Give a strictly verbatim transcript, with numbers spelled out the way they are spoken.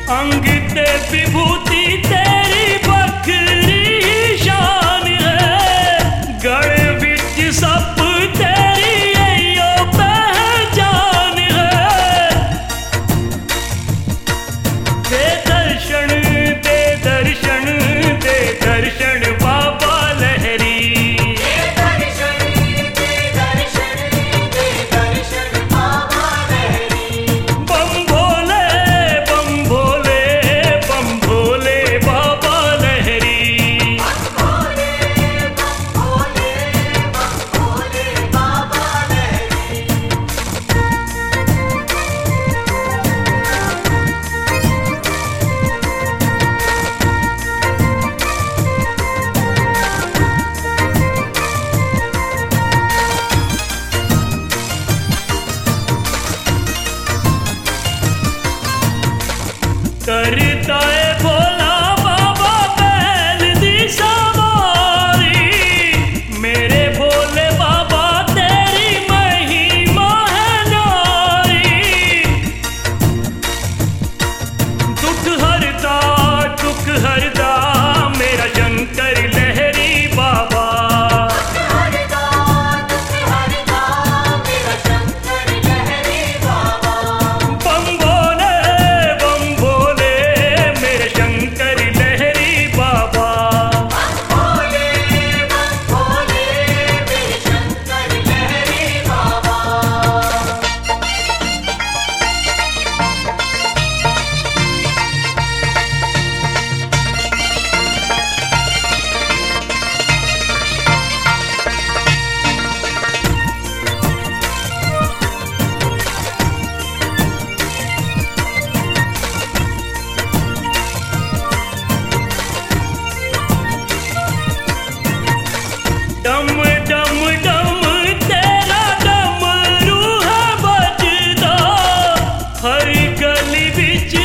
अंग ते विभूति तेरी बखरी शान है, गले विच सप तेरी यो पहचान है। दे दर्शन दे दर्शन दे दर्शन बाबा लहरी, दे दर्शन दे दर्शन दे दर्शन बाबा लहरी। बम भोले बम भोले बम भोले बाबा लहरी। बम भोले बम भोले बम भोले बाबा लहरी। करता है भोला बाबा बैल दी सवारी, मेरे भोले बाबा तेरी महिमा है नारी। दुख हरता दुख हरता मेरा शंकर लहरी बाबा। हरदा दुख हरदा मेरा शंकर लहरी बाबा। बम भोले बम भोले मेरे शंकर लहरी बाबा। बम भोले बम भोले मेरे शंकर लहरी बाबा। डम डम डम तेरा डमरू है बजदा, हर गली बिच